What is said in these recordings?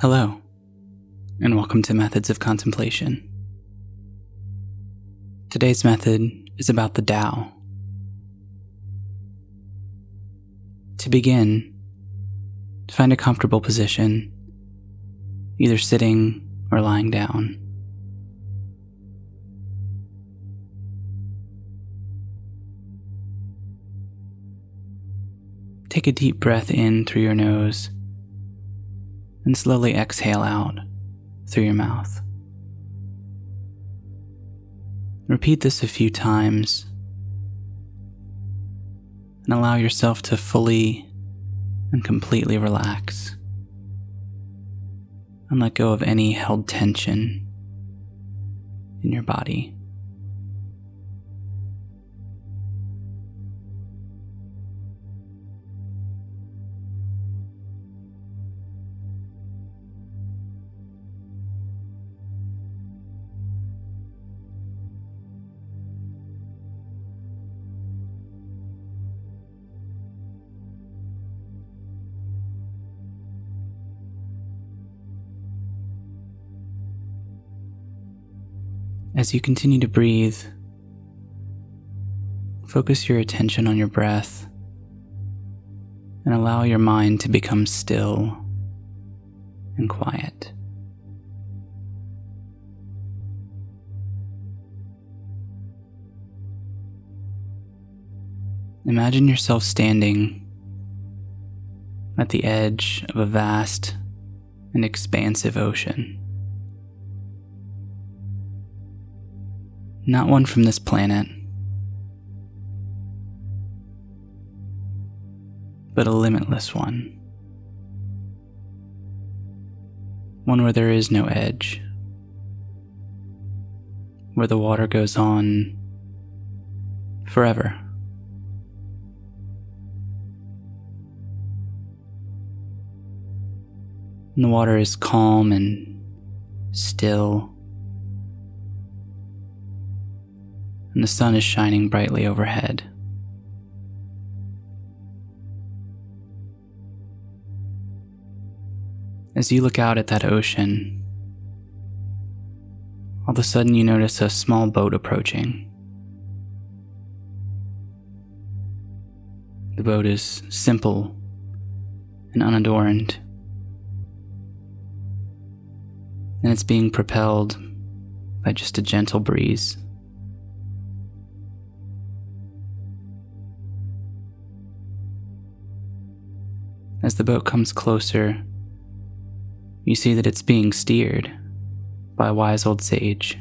Hello, and welcome to Methods of Contemplation. Today's method is about the Tao. To begin, find a comfortable position, either sitting or lying down. Take a deep breath in through your nose and slowly exhale out through your mouth. Repeat this a few times and allow yourself to fully and completely relax and let go of any held tension in your body. As you continue to breathe, focus your attention on your breath and allow your mind to become still and quiet. Imagine yourself standing at the edge of a vast and expansive ocean. Not one from this planet, but a limitless one. One where there is no edge, where the water goes on forever. And the water is calm and still, and the sun is shining brightly overhead. As you look out at that ocean, all of a sudden you notice a small boat approaching. The boat is simple and unadorned, and it's being propelled by just a gentle breeze. As the boat comes closer, you see that it's being steered by a wise old sage.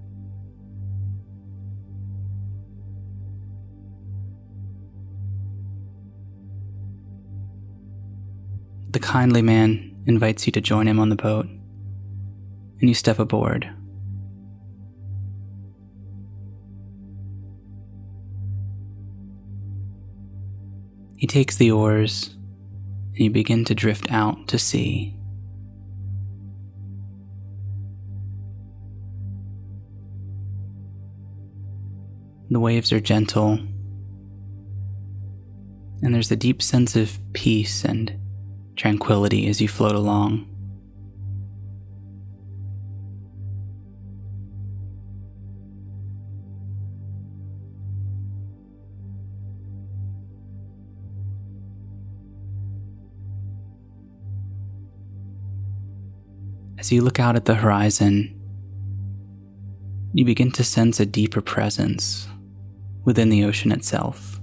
The kindly man invites you to join him on the boat, and you step aboard. He takes the oars, and you begin to drift out to sea. The waves are gentle, and there's a deep sense of peace and tranquility as you float along. As you look out at the horizon, you begin to sense a deeper presence within the ocean itself.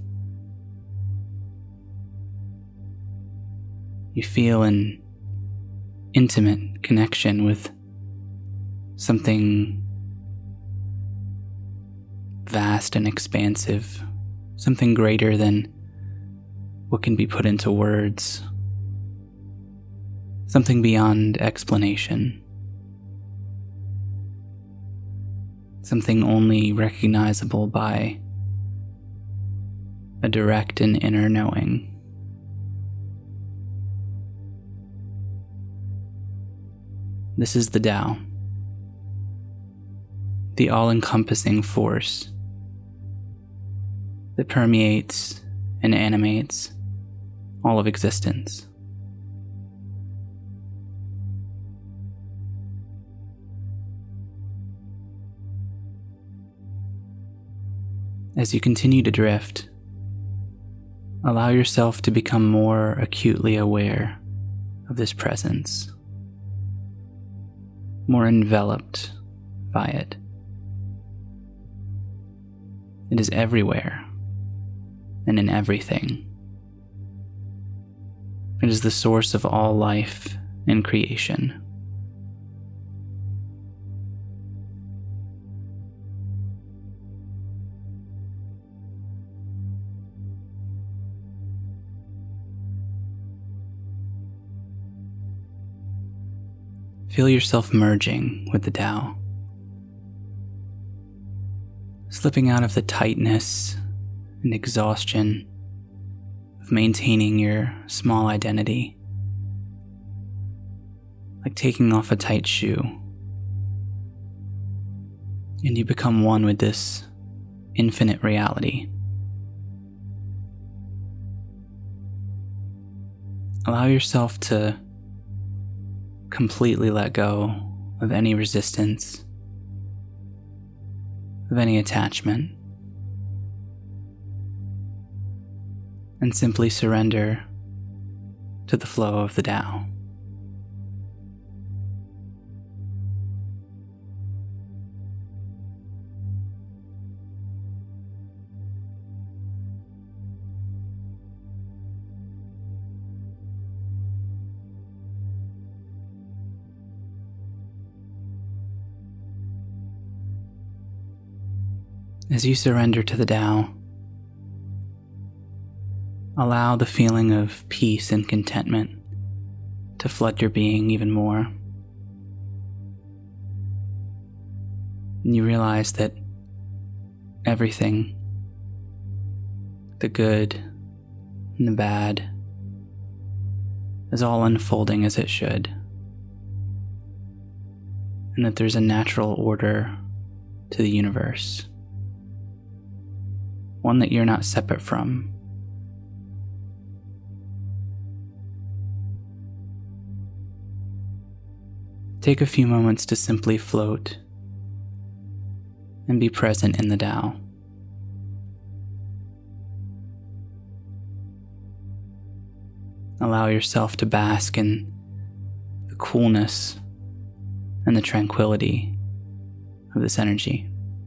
You feel an intimate connection with something vast and expansive, something greater than what can be put into words. Something beyond explanation. Something only recognizable by a direct and inner knowing. This is the Tao, the all-encompassing force that permeates and animates all of existence. As you continue to drift, allow yourself to become more acutely aware of this presence, more enveloped by it. It is everywhere and in everything. It is the source of all life and creation. Feel yourself merging with the Tao, slipping out of the tightness and exhaustion of maintaining your small identity, like taking off a tight shoe, and you become one with this infinite reality. Allow yourself to completely let go of any resistance, of any attachment, and simply surrender to the flow of the Tao. As you surrender to the Tao, allow the feeling of peace and contentment to flood your being even more. And you realize that everything, the good and the bad, is all unfolding as it should, and that there's a natural order to the universe, one that you're not separate from. Take a few moments to simply float and be present in the Tao. Allow yourself to bask in the coolness and the tranquility of this energy.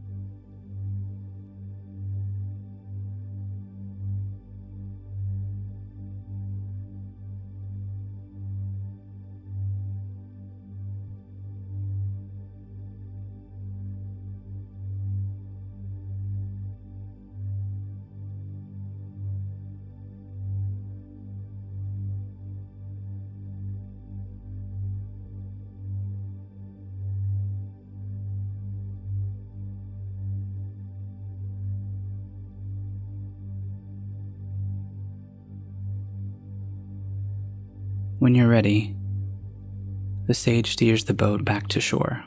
When you're ready, the sage steers the boat back to shore.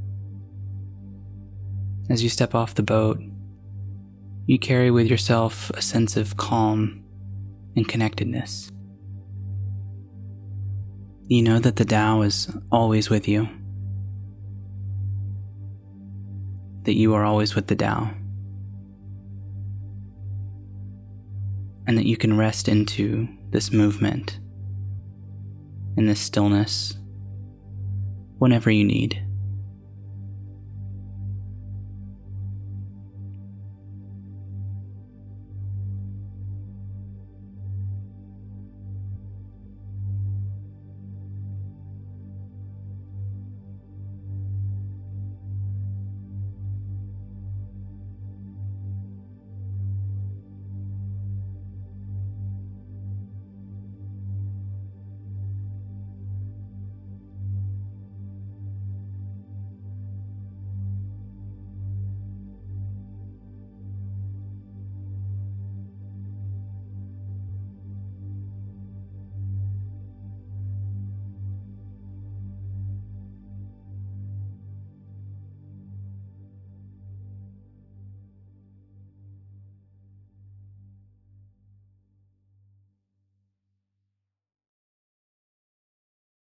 As you step off the boat, you carry with yourself a sense of calm and connectedness. You know that the Tao is always with you, that you are always with the Tao, and that you can rest into this movement, in this stillness, whenever you need.